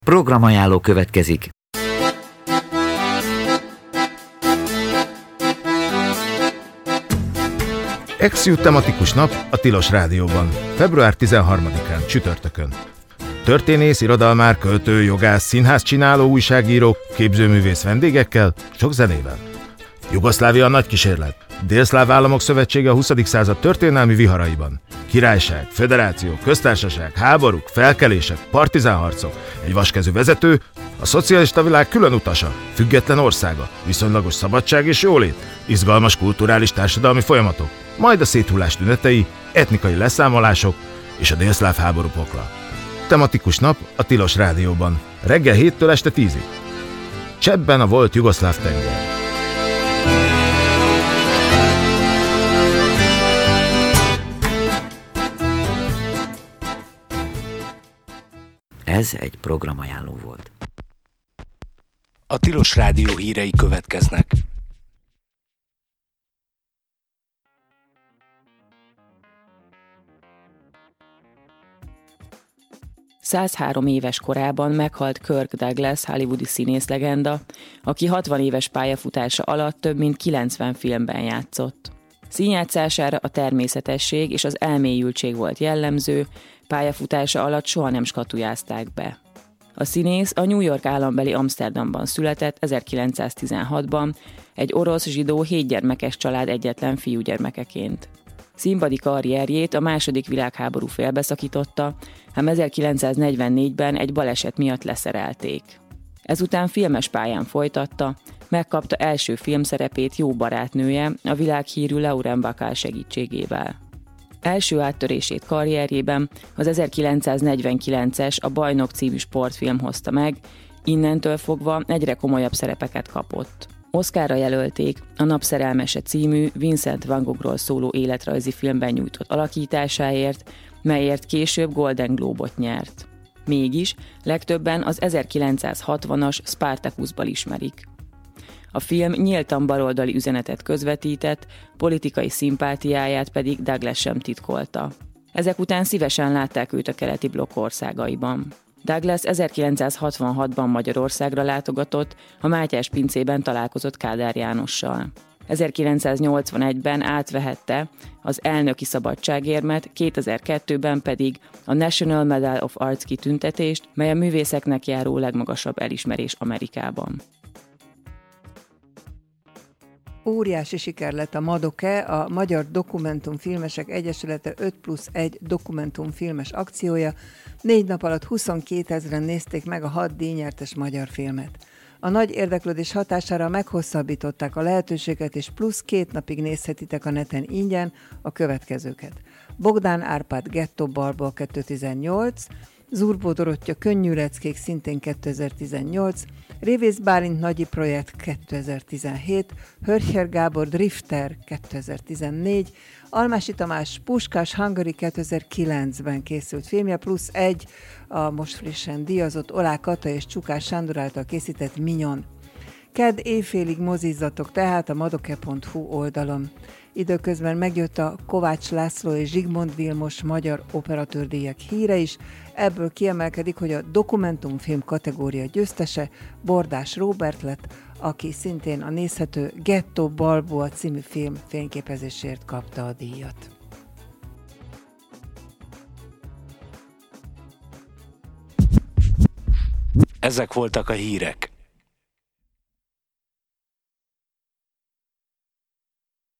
Programajánló következik. Exiu tematikus nap a Tilos Rádióban, február 13-án, csütörtökön. Történész, irodalmár, költő, jogász, színházcsináló, újságíró, képzőművész vendégekkel, sok zenével. Jugoszlávia a nagy kísérlet. Délszláv Államok Szövetsége a 20. század történelmi viharaiban. Királyság, föderáció, köztársaság, háborúk, felkelések, partizánharcok, egy vaskezű vezető, a szocialista világ külön utasa, független országa, viszonylagos szabadság és jólét, izgalmas kulturális társadalmi folyamatok, majd a széthullás tünetei, etnikai leszámolások és a délszláv háború pokla. Tematikus nap a Tilos Rádióban, reggel 7-től este 10-ig. Cseppben a volt jugoszláv tenger. Ez egy programajánló volt. A Tilos Rádió hírei következnek. ...103 éves korában meghalt Kirk Douglas, hollywoodi színészlegenda, aki 60 éves pályafutása alatt több mint 90 filmben játszott. Színjátszására a természetesség és az elmélyültség volt jellemző, pályafutása alatt soha nem skatujázták be. A színész a New York állambeli Amsterdamban született 1916-ban, egy orosz zsidó 7 gyermekes család egyetlen fiúgyermekeként. Színpadi karrierjét a II. Világháború félbeszakította, ám 1944-ben egy baleset miatt leszerelték. Ezután filmes pályán folytatta, megkapta első filmszerepét jó barátnője, a világhírű Lauren Bacall segítségével. Első áttörését karrierjében az 1949-es A Bajnok című sportfilm hozta meg, innentől fogva egyre komolyabb szerepeket kapott. Oscarra jelölték a Napszerelmese című Vincent van Goghról szóló életrajzi filmben nyújtott alakításáért, melyért később Golden Globe-ot nyert. Mégis legtöbben az 1960-as Spartacusból ismerik. A film nyíltan baloldali üzenetet közvetített, politikai szimpátiáját pedig Douglas sem titkolta. Ezek után szívesen látták őt a keleti blokk országaiban. Douglas 1966-ban Magyarországra látogatott, a Mátyás-pincében találkozott Kádár Jánossal. 1981-ben átvehette az elnöki szabadságérmet, 2002-ben pedig a National Medal of Arts kitüntetést, mely a művészeknek járó legmagasabb elismerés Amerikában. Óriási siker lett a Madoke, a Magyar Dokumentumfilmesek Egyesülete 5+1 dokumentumfilmes akciója. 4 nap alatt 22 000-en nézték meg a 6 díjnyertes magyar filmet. A nagy érdeklődés hatására meghosszabbították a lehetőséget, és plusz 2 napig nézhetitek a neten ingyen a következőket. Bogdán Árpád Gettó Balból 2018, Zurbó Dorottya Könnyű leckék szintén 2018, Révész Bálint Nagyi projekt 2017, Hörcher Gábor Drifter 2014, Almási Tamás Puskás Hungary 2009-ben készült filmje, plusz egy a most frissen díjazott Olá Kata és Csukás Sándor által készített Minyon. Kedd éjfélig mozizzatok tehát a madoke.hu oldalon. Időközben megjött a Kovács László és Zsigmond Vilmos magyar operatőrdíjak híre is, ebből kiemelkedik, hogy a dokumentumfilm kategória győztese Bordás Róbert lett, aki szintén a nézhető Gettó Balboa című film fényképezésért kapta a díjat. Ezek voltak a hírek.